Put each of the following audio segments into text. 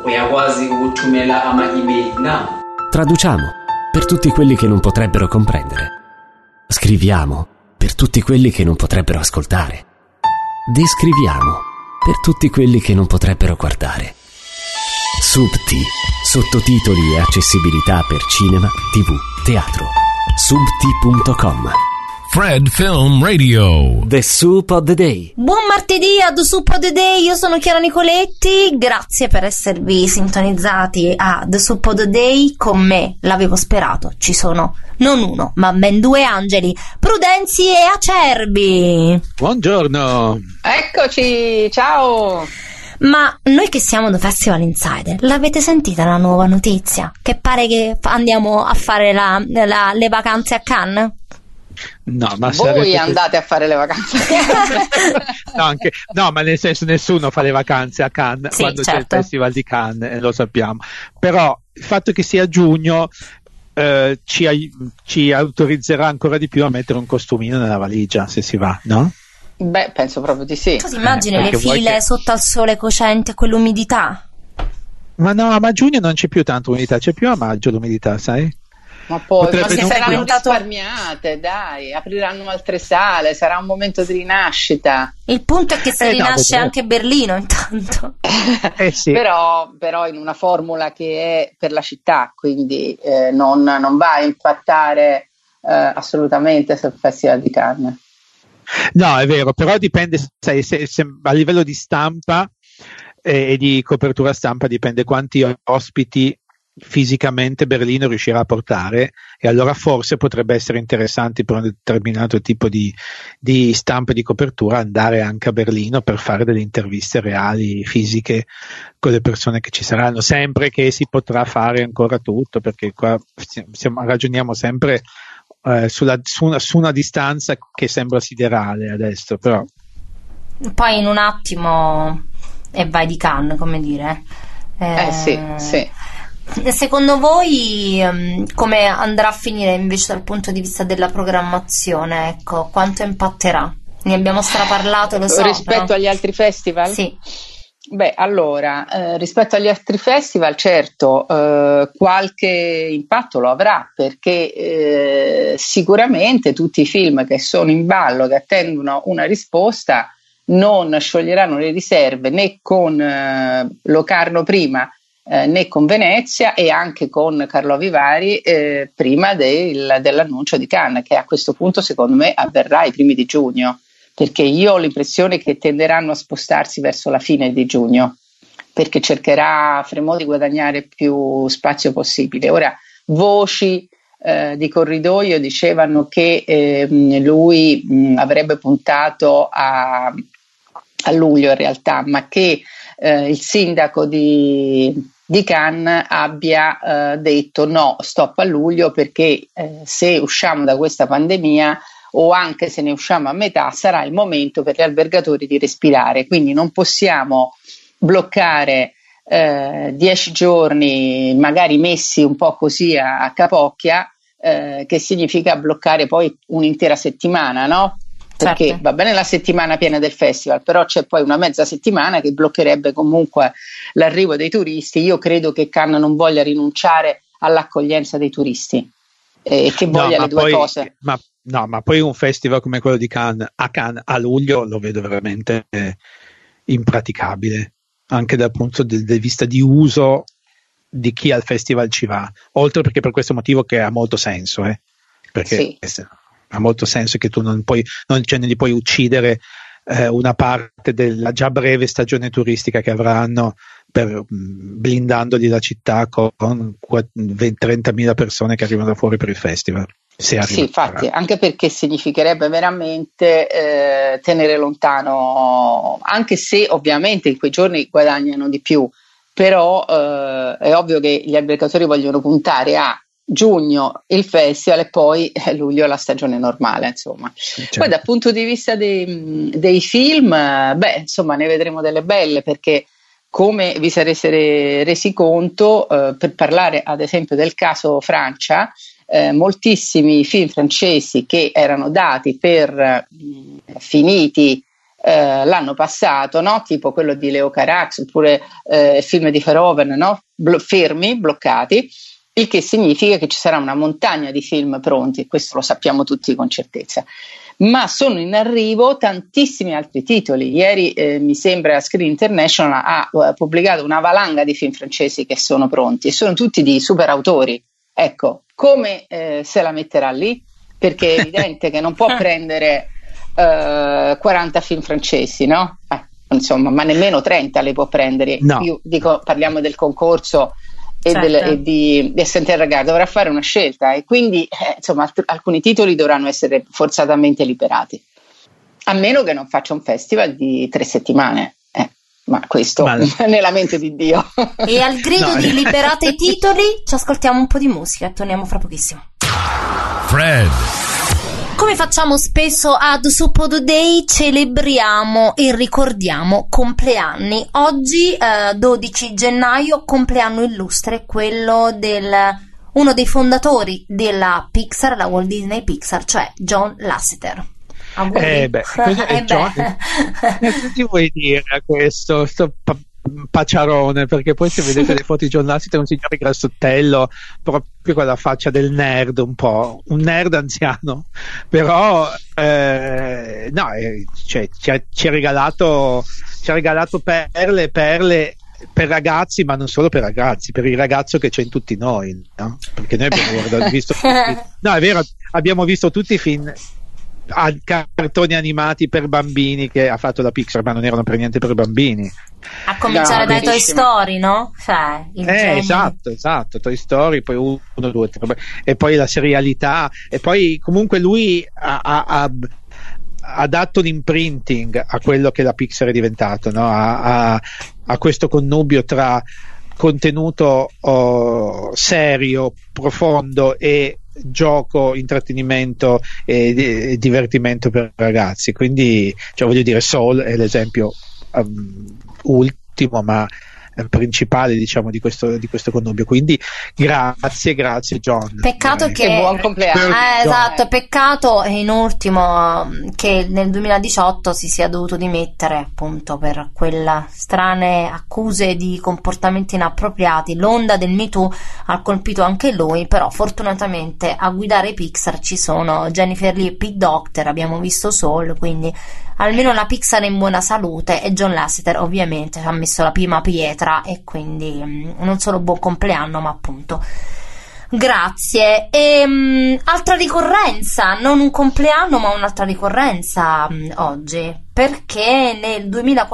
uyakwazi ukuthumela ama-email na. Traduciamo per tutti quelli che non potrebbero comprendere. Scriviamo per tutti quelli che non potrebbero ascoltare. Descriviamo per tutti quelli che non potrebbero guardare. Subti, sottotitoli e accessibilità per cinema, TV, teatro. Subti.com. Fred Film Radio. The Soup of the Day. Buon martedì a The Soup of the Day, io sono Chiara Nicoletti, grazie per esservi sintonizzati a The Soup of the Day. Con me, l'avevo sperato, ci sono non uno ma ben due angeli, Prudenzi e Acerbi. Buongiorno. Eccoci, ciao. Ma noi che siamo The Festival Insider, l'avete sentita la nuova notizia? Che pare che andiamo a fare le vacanze a Cannes? No, ma voi andate a fare le vacanze. No, ma nel senso nessuno fa le vacanze a Cannes, sì, quando certo. C'è il Festival di Cannes, lo sappiamo. Però il fatto che sia giugno ci autorizzerà ancora di più a mettere un costumino nella valigia, se si va, no? Beh, penso proprio di sì. Tu ti immagini le file sotto al sole cocente e quell'umidità? Ma no, ma a giugno non c'è più tanto umidità, c'è più a maggio l'umidità, sai? Ma poi si saranno risparmiate, dai, apriranno altre sale, sarà un momento di rinascita. Il punto è che se rinasce anche Berlino intanto. Sì. Però in una formula che è per la città, quindi non va a impattare assolutamente sul Festival di Cannes. No, è vero, però dipende, sai, se a livello di stampa e di copertura stampa dipende quanti ospiti fisicamente Berlino riuscirà a portare, e allora forse potrebbe essere interessante per un determinato tipo di stampa e di copertura andare anche a Berlino per fare delle interviste reali, fisiche, con le persone che ci saranno, sempre che si potrà fare ancora tutto, perché qua ragioniamo sempre su una distanza che sembra siderale adesso, però poi in un attimo e vai di Cannes, come dire. Sì. Secondo voi come andrà a finire invece dal punto di vista della programmazione? Ecco, quanto impatterà? Ne abbiamo straparlato, lo so. Rispetto agli altri festival? Sì. Beh, allora, rispetto agli altri festival, certo, qualche impatto lo avrà, perché sicuramente tutti i film che sono in ballo, che attendono una risposta, non scioglieranno le riserve né con Locarno prima, né con Venezia, e anche con Carlo Vivari prima dell'annuncio di Cannes, che a questo punto secondo me avverrà ai primi di giugno, perché io ho l'impressione che tenderanno a spostarsi verso la fine di giugno, perché cercherà Fremont di guadagnare più spazio possibile. Ora, voci di corridoio dicevano che lui avrebbe puntato a luglio in realtà, ma che il sindaco di Cannes abbia detto no, stop a luglio, perché se usciamo da questa pandemia, o anche se ne usciamo a metà, sarà il momento per gli albergatori di respirare, quindi non possiamo bloccare 10 giorni magari messi un po' così a capocchia, che significa bloccare poi un'intera settimana, no? Perché certo, va bene la settimana piena del festival, però c'è poi una mezza settimana che bloccherebbe comunque l'arrivo dei turisti. Io credo che Cannes non voglia rinunciare all'accoglienza dei turisti, che voglia le due cose. Ma poi un festival come quello di Cannes a luglio lo vedo veramente impraticabile, anche dal punto di vista di uso di chi al festival ci va, oltre perché per questo motivo che ha molto senso, perché sì, ha molto senso che tu non li puoi uccidere una parte della già breve stagione turistica che avranno, blindandogli la città con 30.000 persone che arrivano da fuori per il festival. Sì, infatti, anche perché significherebbe veramente tenere lontano, anche se ovviamente in quei giorni guadagnano di più, però è ovvio che gli albergatori vogliono puntare a giugno il festival e poi luglio la stagione normale, insomma. Certo. Poi dal punto di vista dei film, insomma, ne vedremo delle belle, perché come vi sarete resi conto, per parlare ad esempio del caso Francia, moltissimi film francesi che erano dati per finiti l'anno passato, no? Tipo quello di Leo Carax oppure il film di Verhoeven, no? Fermi, bloccati, il che significa che ci sarà una montagna di film pronti, questo lo sappiamo tutti con certezza, ma sono in arrivo tantissimi altri titoli. Ieri mi sembra Screen International ha pubblicato una valanga di film francesi che sono pronti e sono tutti di super autori. Ecco, come se la metterà lì? Perché è evidente che non può prendere 40 film francesi, no? Insomma, ma nemmeno 30 le può prendere. No. Io dico, parliamo del concorso e, Certo. e di Saint-Regard, dovrà fare una scelta e quindi insomma alcuni titoli dovranno essere forzatamente liberati, a meno che non faccia un festival di 3 settimane, ma questo nella mente di Dio. E al grido di liberate i titoli ci ascoltiamo un po' di musica e torniamo fra pochissimo. Fred. Come facciamo spesso ad Suppodo Day, celebriamo e ricordiamo compleanni. Oggi, 12 gennaio, compleanno illustre, quello uno dei fondatori della Pixar, la Walt Disney Pixar, cioè John Lasseter. Cosa ti vuoi dire a questo? Pacciarone, perché poi se vedete le foto di John Lasseter è un signore grassottello, proprio con la faccia del nerd, un po' un nerd anziano, però ci ha regalato perle per ragazzi, ma non solo per ragazzi, per il ragazzo che c'è in tutti noi, no? Perché noi abbiamo visto no, è vero, abbiamo visto tutti i film a cartoni animati per bambini che ha fatto la Pixar, ma non erano per niente per bambini, a cominciare dai Toy Story, no? Cioè, esatto, Toy Story, poi 1, 2, 3 e poi la serialità, e poi comunque lui ha dato un imprinting a quello che la Pixar è diventato, no? a questo connubio tra contenuto serio, profondo e gioco, intrattenimento e divertimento per ragazzi. Quindi, voglio dire, Soul è l'esempio ultimo ma principale, diciamo, di questo connubio. Quindi grazie John. Peccato che buon compleanno. Esatto, peccato in ultimo che nel 2018 si sia dovuto dimettere appunto per quelle strane accuse di comportamenti inappropriati. L'onda del Me Too ha colpito anche lui, però fortunatamente a guidare Pixar ci sono Jennifer Lee e Pete Docter, abbiamo visto Soul, quindi almeno la Pixar è in buona salute, e John Lasseter ovviamente ha messo la prima pietra, e quindi non solo buon compleanno, ma appunto grazie. E altra ricorrenza, non un compleanno ma un'altra ricorrenza oggi, perché nel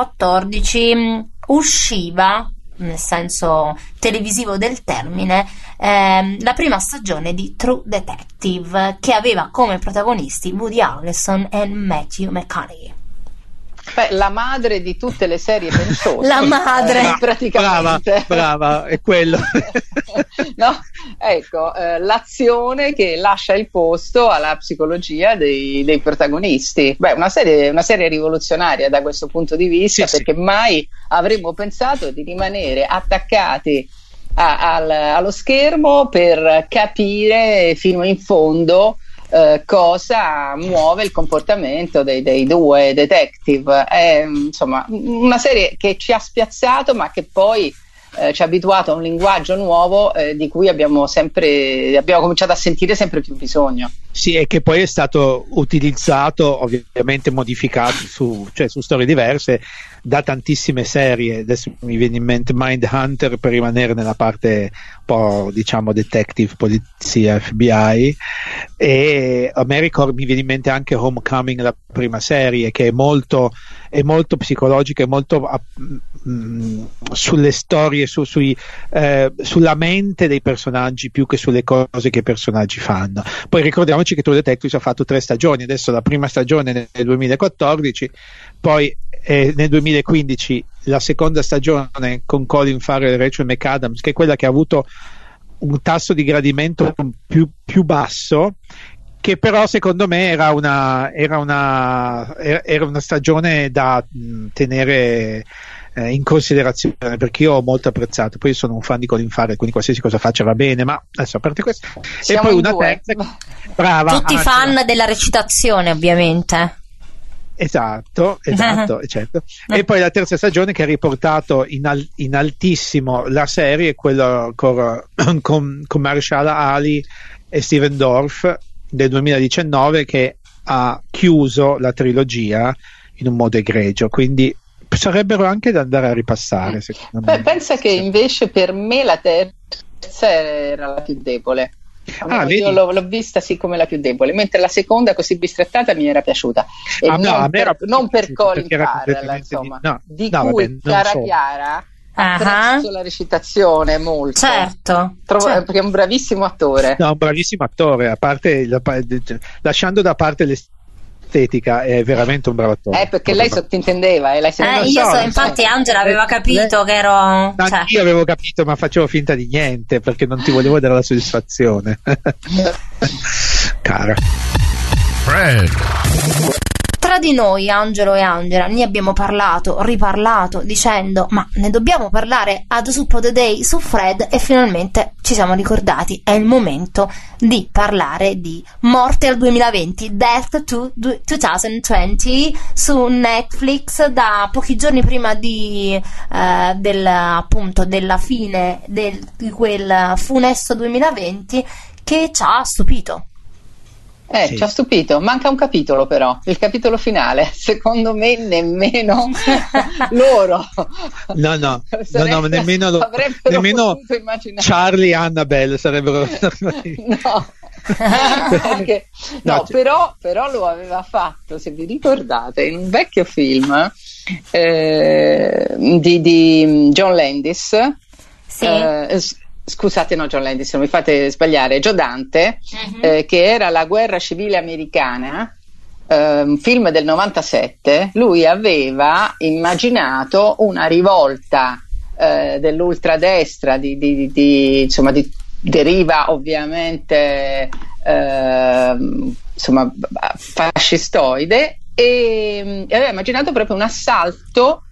2014 usciva, nel senso televisivo del termine, la prima stagione di True Detective, che aveva come protagonisti Woody Harrelson e Matthew McConaughey. La madre di tutte le serie pensose. La madre, praticamente. Brava, è quello. No? Ecco, l'azione che lascia il posto alla psicologia dei protagonisti. Una serie rivoluzionaria da questo punto di vista, perché mai avremmo pensato di rimanere attaccati allo schermo per capire fino in fondo cosa muove il comportamento dei due detective. È insomma una serie che ci ha spiazzato, ma che poi ci ha abituato a un linguaggio nuovo di cui abbiamo cominciato a sentire sempre più bisogno. Sì, e che poi è stato utilizzato, ovviamente modificato su storie diverse, da tantissime serie. Adesso mi viene in mente Mindhunter, per rimanere nella parte un po', diciamo, detective, polizia, FBI, e a me mi viene in mente anche Homecoming, la prima serie, che è molto psicologica, è molto sulle storie, sulla mente dei personaggi più che sulle cose che i personaggi fanno. Poi ricordiamoci che True Detective ha fatto 3 stagioni, adesso la prima stagione nel 2014, poi nel 2015 la seconda stagione con Colin Farrell e Rachel McAdams, che è quella che ha avuto un tasso di gradimento più basso, che però secondo me era una stagione da tenere in considerazione, perché io ho molto apprezzato. Poi sono un fan di Colin Farrell, quindi qualsiasi cosa faccia va bene, ma adesso, a parte questo, siamo e poi una due. terza, brava, tutti fan della recitazione, ovviamente. Esatto, certo. E poi la terza stagione che ha riportato in altissimo la serie, quella con Mahershala Ali e Steven Dorff del 2019, che ha chiuso la trilogia in un modo egregio, quindi sarebbero anche da andare a ripassare, secondo me. Pensa che invece per me la terza era la più debole. Io l'ho vista come la più debole, mentre la seconda, così bistrattata, mi era piaciuta, e non per Colin Farrell, insomma, di cui Chiara apprezzo la recitazione molto, certo. Perché è un bravissimo attore. Un bravissimo attore, a parte lasciando da parte l'estetica, è veramente un bravo attore. Perché lei sottintendeva infatti Angela aveva capito che ero, io avevo capito, ma facevo finta di niente perché non ti volevo dare la soddisfazione. Cara Fred. Tra di noi, Angelo e Angela, ne abbiamo parlato, riparlato, dicendo ma ne dobbiamo parlare ad Soup of the Day su Fred, e finalmente ci siamo ricordati, è il momento di parlare di Morte al 2020, Death to 2020, su Netflix, da pochi giorni prima della fine di quel funesto 2020 che ci ha stupito. Sì. Ci ha stupito, manca un capitolo però, il capitolo finale, secondo me nemmeno loro. No, nemmeno Charlie e Annabelle sarebbero però lo aveva fatto, se vi ricordate, in un vecchio film di John Landis. Sì. Scusate, no, John Landis, non mi fate sbagliare, Joe Dante, che era La guerra civile americana, un film del 97. Lui aveva immaginato una rivolta dell'ultradestra di deriva ovviamente fascistoide, e aveva immaginato proprio un assalto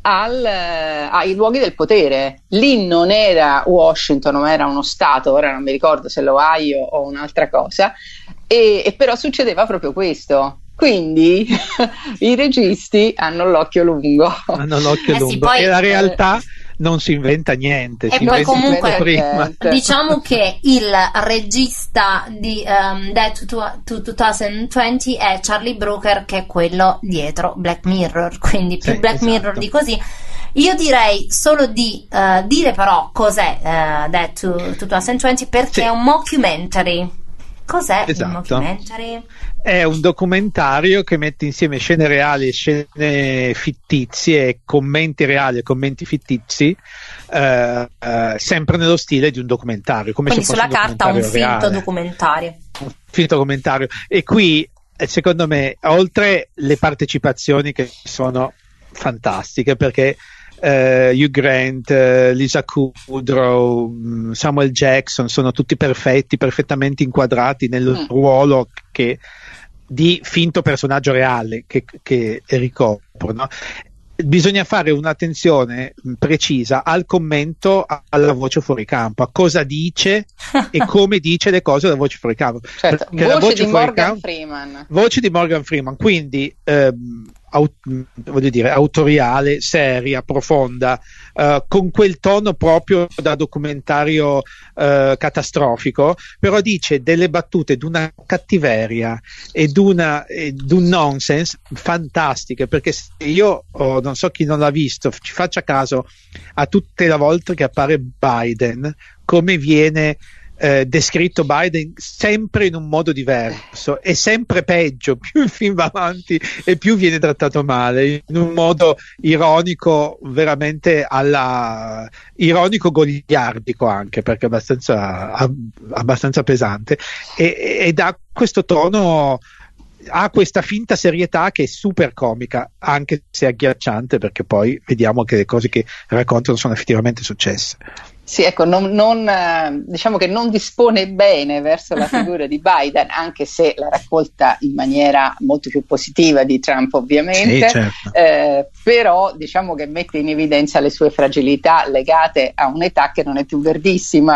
ai luoghi del potere. Lì non era Washington, non era uno stato, ora non mi ricordo se l'Ohio o un'altra cosa, e però succedeva proprio questo. Quindi i registi hanno l'occhio lungo. Sì, poi, e la realtà non si inventa niente. E poi comunque diciamo che il regista di Death to 2020 è Charlie Brooker, che è quello dietro Black Mirror, quindi più Black Mirror di così. Io direi solo di dire però cos'è Death to 2020, perché è un mockumentary. Cos'è il mockumentary? È un documentario che mette insieme scene reali e scene fittizie, commenti reali e commenti fittizi, sempre nello stile di un documentario. Quindi sulla carta un finto documentario. Un finto documentario. E qui, secondo me, oltre le partecipazioni che sono fantastiche, perché Hugh Grant, Lisa Kudrow, Samuel Jackson sono tutti perfettamente inquadrati nel ruolo di finto personaggio reale che ricoprono. Bisogna fare un'attenzione precisa al commento, alla voce fuori campo, a cosa dice e come dice le cose la voce fuori campo. Certo, voce di Morgan Freeman. Voce di Morgan Freeman, quindi voglio dire, autoriale, seria, profonda, con quel tono proprio da documentario catastrofico, però dice delle battute d'una cattiveria e d'un nonsense fantastiche, perché se io non so chi non l'ha visto, ci faccia caso a tutte le volte che appare Biden, come viene descritto Biden sempre in un modo diverso, e sempre peggio, più il film va avanti e più viene trattato male, in un modo ironico, veramente ironico goliardico anche, perché è abbastanza pesante, e dà questo tono, ha questa finta serietà che è super comica, anche se agghiacciante, perché poi vediamo che le cose che raccontano sono effettivamente successe. Sì, ecco, diciamo che non dispone bene verso la figura di Biden, anche se la raccolta in maniera molto più positiva di Trump, ovviamente, sì, certo. Però diciamo che mette in evidenza le sue fragilità legate a un'età che non è più verdissima.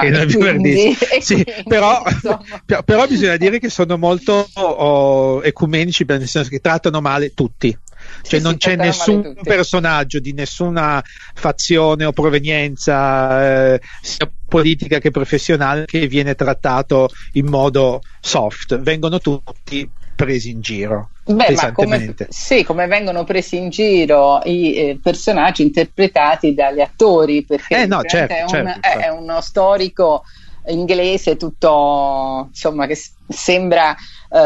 Però bisogna dire che sono molto ecumenici, nel senso che trattano male tutti. Cioè non c'è nessun personaggio di nessuna fazione o provenienza sia politica che professionale che viene trattato in modo soft, vengono tutti presi in giro. Ma come vengono presi in giro i personaggi interpretati dagli attori, perché è uno storico inglese tutto, insomma, che sembra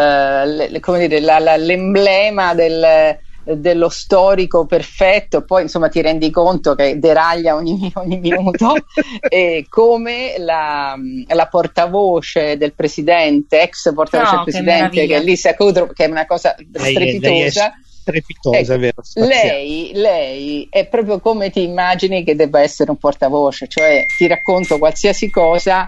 l'emblema dello storico perfetto, poi insomma ti rendi conto che deraglia ogni minuto e come la portavoce del presidente, ex portavoce del presidente, che è Lisa Kudrow, che è una cosa strepitosa. Strepitosa, è vero. Lei è proprio come ti immagini che debba essere un portavoce, cioè ti racconto qualsiasi cosa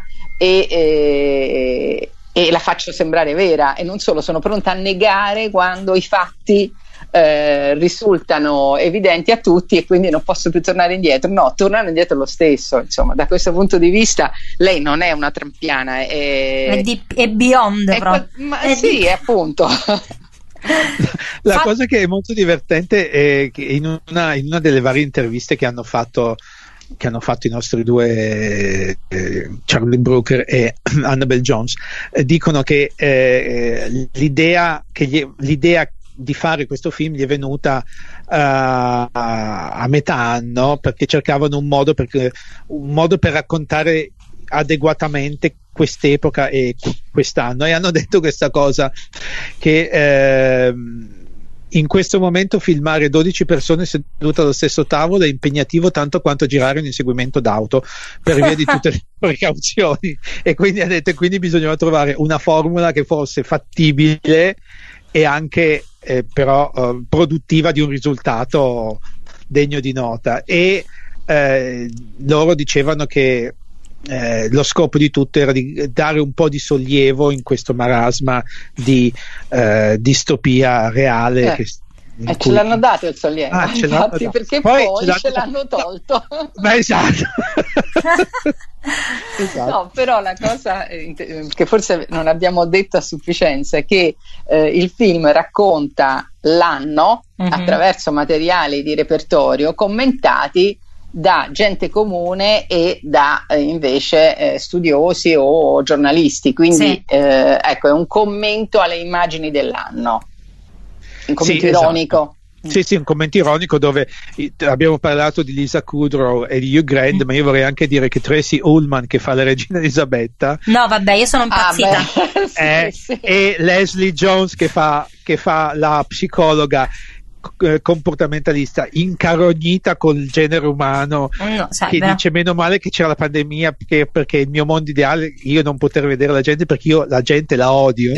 e la faccio sembrare vera, e non solo, sono pronta a negare quando i fatti risultano evidenti a tutti e quindi non posso più tornare indietro. No, tornare indietro lo stesso. Insomma, da questo punto di vista lei non è una trampiana, è beyond sì, appunto. La cosa che è molto divertente è che in una delle varie interviste che hanno fatto i nostri due Charlie Brooker e Annabelle Jones, dicono che l'idea di fare questo film gli è venuta a metà anno, perché cercavano un modo per raccontare adeguatamente quest'epoca e quest'anno, e hanno detto questa cosa, che in questo momento filmare 12 persone sedute allo stesso tavolo è impegnativo tanto quanto girare un inseguimento d'auto, per via di tutte le precauzioni, e quindi ha detto quindi bisognava trovare una formula che fosse fattibile e anche però produttiva di un risultato degno di nota, e loro dicevano che lo scopo di tutto era di dare un po' di sollievo in questo marasma di distopia reale ce l'hanno dato il sollievo, infatti, perché poi ce l'hanno tolto. Ma esatto. No, però la cosa che forse non abbiamo detto a sufficienza è che il film racconta l'anno attraverso materiali di repertorio commentati da gente comune e da invece studiosi o giornalisti, quindi ecco, è un commento alle immagini dell'anno, un commento ironico. Sì, un commento ironico, dove abbiamo parlato di Lisa Kudrow e di Hugh Grant, ma io vorrei anche dire che Tracy Ullman, che fa la regina Elisabetta, no vabbè, io sono impazzita, sì. E Leslie Jones che fa la psicologa comportamentalista, incarognita col genere umano, che dice meno male che c'era la pandemia, perché il mio mondo ideale, io non poter vedere la gente perché io la gente la odio.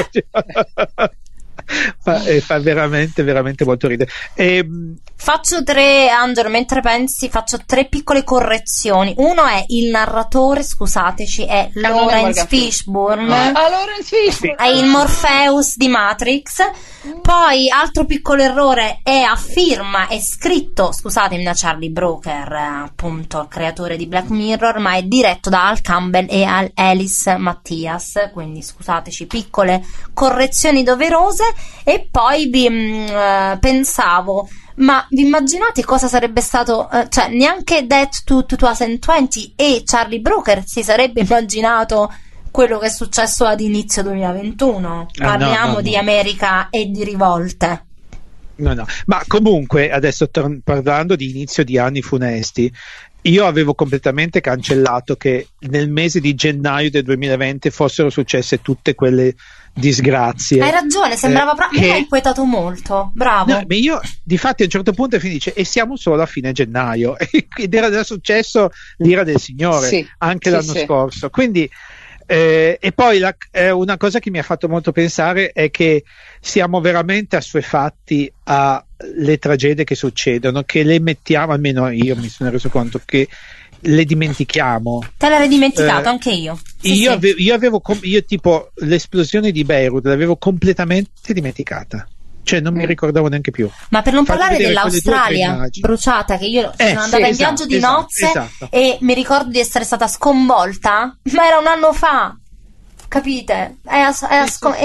fa veramente veramente molto ridere. Faccio Angelo, mentre pensi, faccio 3 piccole correzioni. Uno è il narratore, scusateci, è Lawrence Fishburne, è il Morpheus di Matrix. Poi altro piccolo errore, è scritto, scusatemi, da Charlie Brooker, appunto il creatore di Black Mirror, ma è diretto da Al Campbell e Alice Matthias, quindi scusateci, piccole correzioni doverose. E poi pensavo, ma vi immaginate cosa sarebbe stato, cioè neanche Death to 2020 e Charlie Brooker si sarebbe immaginato quello che è successo ad inizio 2021. Parliamo di America e di rivolte. No, ma comunque adesso parlando di inizio di anni funesti, io avevo completamente cancellato che nel mese di gennaio del 2020 fossero successe tutte quelle disgrazie. Hai ragione, sembrava mi hai inquietato molto, bravo. No, ma io difatti a un certo punto finisce e siamo solo a fine gennaio ed era già successo l'ira del Signore anche l'anno scorso, quindi e poi una cosa che mi ha fatto molto pensare è che siamo veramente assuefatti alle tragedie che succedono, che le mettiamo, almeno io mi sono reso conto che le dimentichiamo. Te l'avevo dimenticato anche io. Io tipo l'esplosione di Beirut l'avevo completamente dimenticata, cioè non mi ricordavo neanche più. Ma per non parlare dell'Australia bruciata, che io sono andata in viaggio di nozze e mi ricordo di essere stata sconvolta, ma era un anno fa, capite?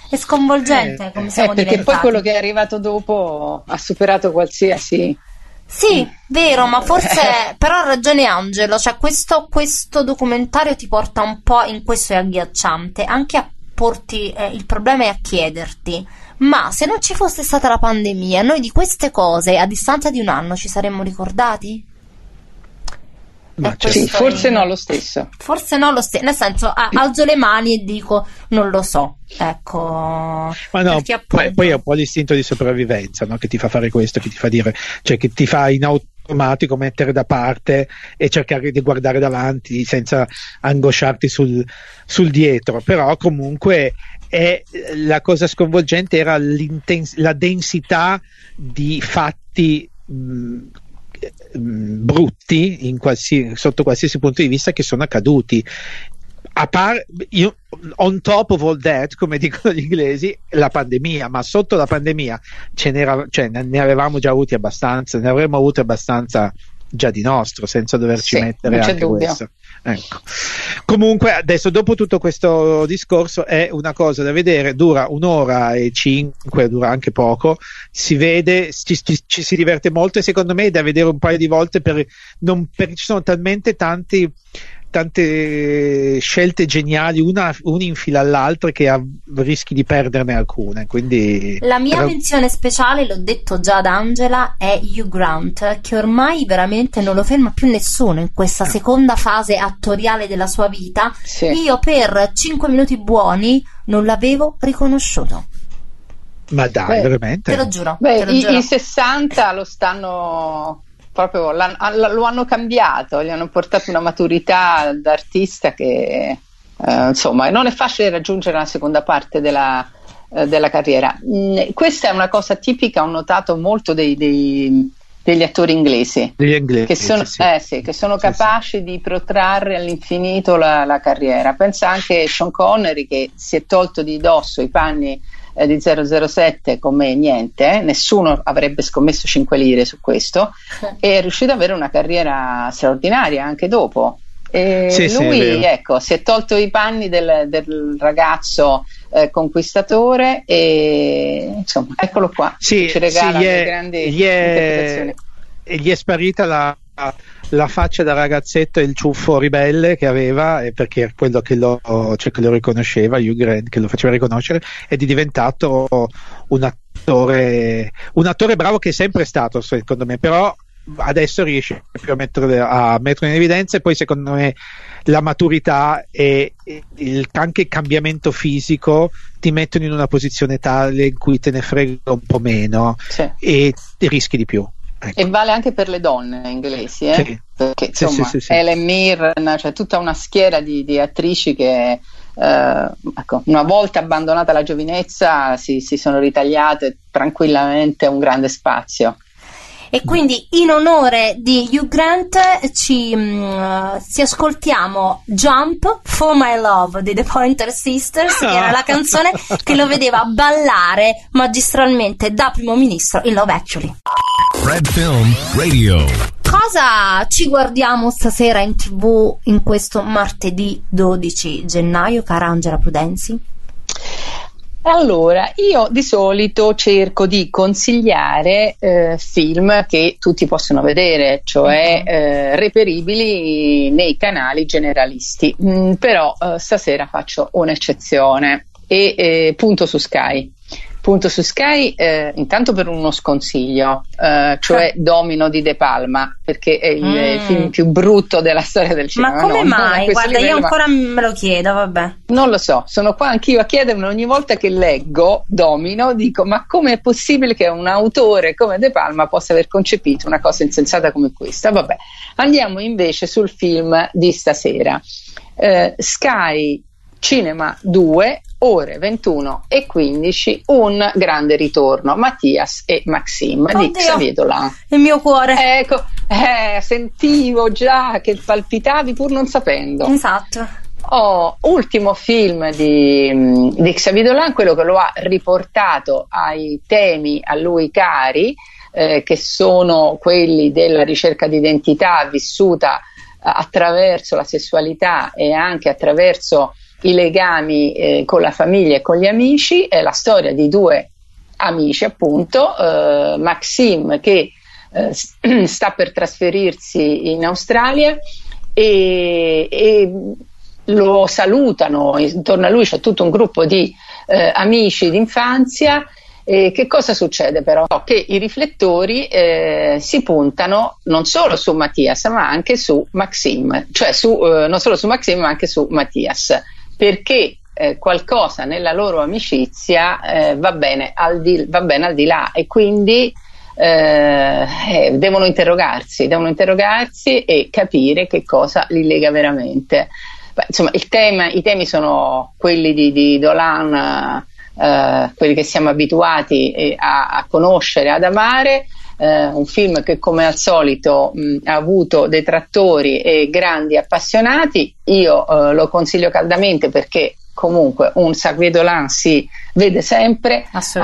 È sconvolgente come siamo perché diventati. poi quello che è arrivato dopo ha superato qualsiasi. Sì, vero, ma forse però ha ragione Angelo, cioè questo documentario ti porta un po', in questo è agghiacciante, anche a porti, il problema è a chiederti, ma se non ci fosse stata la pandemia, noi di queste cose a distanza di un anno ci saremmo ricordati? Ma Sì, forse no lo stesso. Forse no lo stesso, nel senso alzo le mani e dico non lo so, ecco. Ma no, perché appunto... poi è un po' l'istinto di sopravvivenza, no? Che ti fa fare questo, che ti fa dire, cioè che ti fa in automatico mettere da parte e cercare di guardare davanti senza angosciarti sul dietro, però comunque la cosa sconvolgente era la densità di fatti brutti sotto qualsiasi punto di vista che sono accaduti. On top of all that, come dicono gli inglesi, la pandemia, ma sotto la pandemia ne avevamo già avuti abbastanza, ne avremmo avuti abbastanza già di nostro, senza doverci mettere anche dubbio. Questo. Ecco. Comunque adesso, dopo tutto questo discorso, è una cosa da vedere, dura 1:05, dura anche poco, si vede, ci si diverte molto, e secondo me è da vedere un paio di volte perché ci sono talmente tante scelte geniali, una in fila all'altra, che rischi di perderne alcune. Quindi la mia menzione speciale, l'ho detto già ad Angela, è Hugh Grant, che ormai veramente non lo ferma più nessuno in questa seconda fase attoriale della sua vita. Sì. Io per 5 minuti buoni non l'avevo riconosciuto. Ma dai, veramente? Te lo giuro. I 60 lo stanno... proprio lo hanno cambiato, gli hanno portato una maturità d'artista che insomma non è facile raggiungere la seconda parte della carriera. Questa è una cosa tipica, ho notato molto degli attori inglesi, che sono capaci di protrarre all'infinito la carriera. Pensa anche a Sean Connery, che si è tolto di dosso i panni di 007 come niente, nessuno avrebbe scommesso 5 lire su questo, e è riuscito ad avere una carriera straordinaria anche dopo. E lui si è tolto i panni del ragazzo conquistatore, e insomma eccolo qua, ci regala delle grandi interpretazioni. E gli è sparita la faccia da ragazzetto e il ciuffo ribelle che aveva, perché quello che lo riconosceva, Hugh Grant, che lo faceva riconoscere, ed è diventato un attore bravo, che è sempre stato, secondo me, però adesso riesce più a metterlo in evidenza. E poi secondo me la maturità e anche il cambiamento fisico ti mettono in una posizione tale in cui te ne frega un po' meno, e rischi di più. Ecco. E vale anche per le donne inglesi, perché insomma Helen Mirren, c'è tutta una schiera di attrici che una volta abbandonata la giovinezza si sono ritagliate tranquillamente un grande spazio. E quindi in onore di Hugh Grant ci ascoltiamo Jump for My Love di The Pointer Sisters, che era la canzone che lo vedeva ballare magistralmente da primo ministro in Love Actually. Red Film Radio. Cosa ci guardiamo stasera in TV in questo martedì 12 gennaio, cara Angela Prudenzi? Allora, io di solito cerco di consigliare film che tutti possono vedere, cioè reperibili nei canali generalisti, però stasera faccio un'eccezione e punto su Sky. Punto su Sky intanto per uno sconsiglio, cioè Domino di De Palma, perché è il film più brutto della storia del cinema. Ma come mai? Guarda, io ancora me lo chiedo, vabbè. Non lo so, sono qua anch'io a chiedermi ogni volta che leggo Domino, dico: ma come è possibile che un autore come De Palma possa aver concepito una cosa insensata come questa? Vabbè, andiamo invece sul film di stasera. Sky Cinema 2, ore 21:15, un grande ritorno, Mattias e Maxime di Xavier Dolan. Il mio cuore. Ecco, sentivo già che palpitavi pur non sapendo. Esatto. Ultimo film di Xavier Dolan, quello che lo ha riportato ai temi a lui cari, che sono quelli della ricerca di identità vissuta attraverso la sessualità e anche attraverso i legami con la famiglia e con gli amici. È la storia di due amici, appunto, Maxime che sta per trasferirsi in Australia e lo salutano, intorno a lui c'è tutto un gruppo di amici d'infanzia. Che cosa succede però? Che i riflettori si puntano non solo su Mattias ma anche su Maxime, cioè non solo su Maxime ma anche su Mattias, perché qualcosa nella loro amicizia va bene al di là, e quindi devono interrogarsi e capire che cosa li lega veramente. Beh, insomma, i temi sono quelli di Dolan, quelli che siamo abituati a conoscere, ad amare. Un film che come al solito ha avuto detrattori e grandi appassionati. Io lo consiglio caldamente, perché comunque un Xavier Dolan si vede sempre,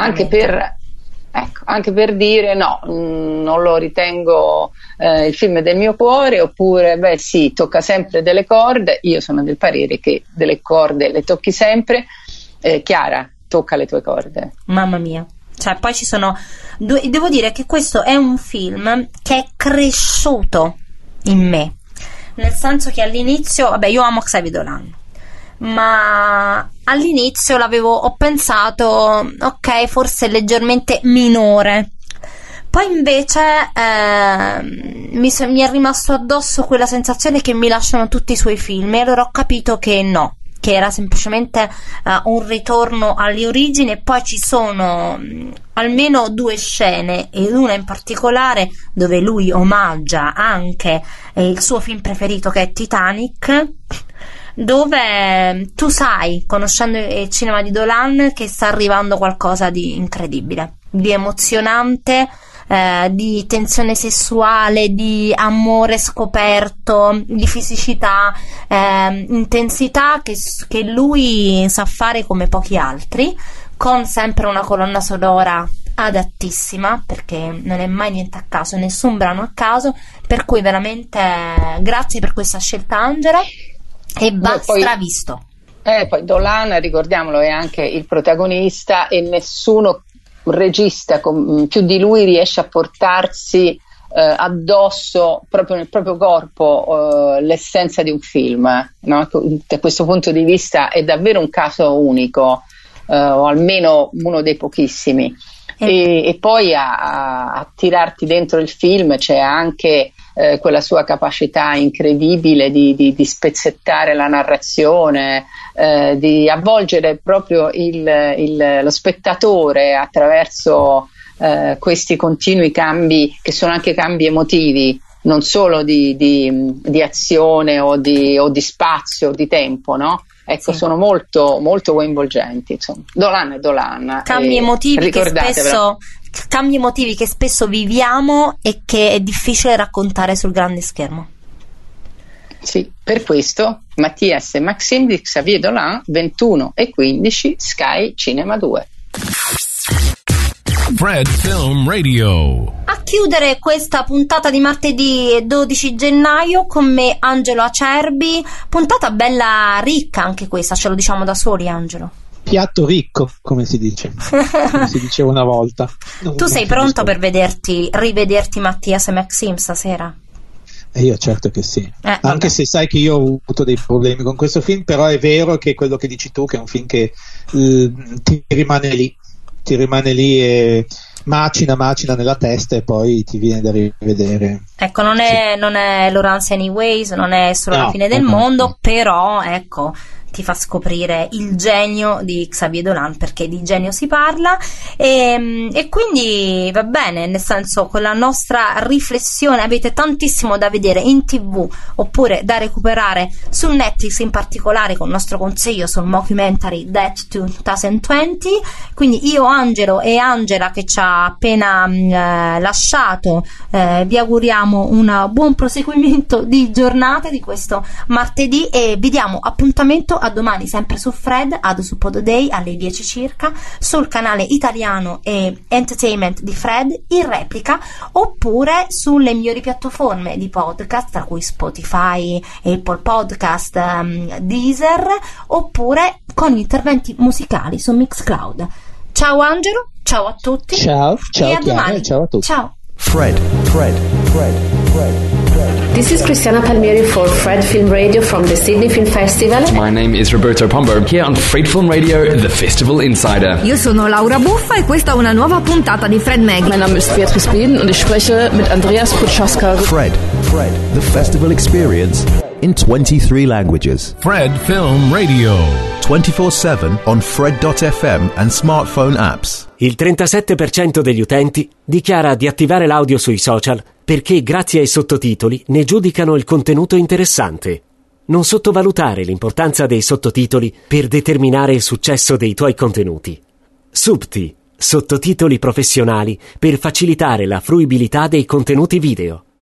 anche per dire no, non lo ritengo il film del mio cuore, oppure beh sì, tocca sempre delle corde. Io sono del parere che delle corde le tocchi sempre. Chiara, tocca le tue corde. Mamma mia. Cioè, poi ci sono devo dire che questo è un film che è cresciuto in me, nel senso che all'inizio, vabbè, io amo Xavier Dolan, ma all'inizio ho pensato ok, forse leggermente minore. Poi invece mi è rimasto addosso quella sensazione che mi lasciano tutti i suoi film, e allora ho capito che no, che era semplicemente un ritorno alle origini. E poi ci sono almeno due scene, ed una in particolare dove lui omaggia anche il suo film preferito, che è Titanic, dove tu sai, conoscendo il cinema di Dolan, che sta arrivando qualcosa di incredibile, di emozionante, di tensione sessuale, di amore scoperto, di fisicità, intensità che lui sa fare come pochi altri, con sempre una colonna sonora adattissima, perché non è mai niente a caso, nessun brano a caso, per cui veramente grazie per questa scelta, Angela, e va stravisto. Poi Dolan, ricordiamolo, è anche il protagonista, e nessuno regista più di lui riesce a portarsi addosso, proprio nel proprio corpo, l'essenza di un film, no? Da questo punto di vista è davvero un caso unico, o almeno uno dei pochissimi. E poi a tirarti dentro il film c'è anche quella sua capacità incredibile di spezzettare la narrazione, di avvolgere proprio lo spettatore attraverso questi continui cambi, che sono anche cambi emotivi, non solo di azione o di spazio o di tempo, no? Ecco, sì. Sono molto, molto coinvolgenti, insomma. Dolan è Dolan. Cambi emotivi che spesso viviamo e che è difficile raccontare sul grande schermo. Sì, per questo Mattias e Maxime di Xavier Dolan, 21 e 15, Sky Cinema 2. Fred Film Radio. A chiudere questa puntata di martedì 12 gennaio con me Angelo Acerbi, puntata bella ricca anche questa, ce lo diciamo da soli, Angelo. Piatto ricco, come si dice, come si diceva una volta. Tu sei pronto per rivederti Mattias e Maxime stasera? Io certo che sì, anche se sai che io ho avuto dei problemi con questo film, però è vero che quello che dici tu, che è un film che ti rimane lì e macina nella testa, e poi ti viene da rivedere. Ecco, non è Laurence Anyways, non è solo la fine del mondo, però ecco, ti fa scoprire il genio di Xavier Dolan, perché di genio si parla, e quindi va bene, nel senso, con la nostra riflessione avete tantissimo da vedere in TV oppure da recuperare su Netflix, in particolare con il nostro consiglio sul mockumentary That 2020. Quindi io, Angelo e Angela, che ci ha appena lasciato, vi auguriamo un buon proseguimento di giornata di questo martedì, e vi diamo appuntamento a domani sempre su Fred, ad Suppodo Day alle 10 circa, sul canale italiano e entertainment di Fred, in replica, oppure sulle migliori piattaforme di podcast, tra cui Spotify, Apple Podcast, Deezer, oppure con interventi musicali su Mixcloud. Ciao Angelo, ciao a tutti. Ciao e a Chiara, domani. ciao a tutti. Ciao. Fred. This is Cristiana Palmieri for Fred Film Radio from the Sydney Film Festival. My name is Roberto Pombo, here on Fred Film Radio, the Festival Insider. Io sono Laura Buffa e questa è una nuova puntata di Fred Mag. Mein Name ist Beatrice Bieden und ich spreche mit Andreas Putschaska. Fred, the festival experience in 23 languages. Fred Film Radio. 24/7 on Fred.fm and smartphone apps. Il 37% degli utenti dichiara di attivare l'audio sui social perché grazie ai sottotitoli ne giudicano il contenuto interessante. Non sottovalutare l'importanza dei sottotitoli per determinare il successo dei tuoi contenuti. Subti, sottotitoli professionali per facilitare la fruibilità dei contenuti video.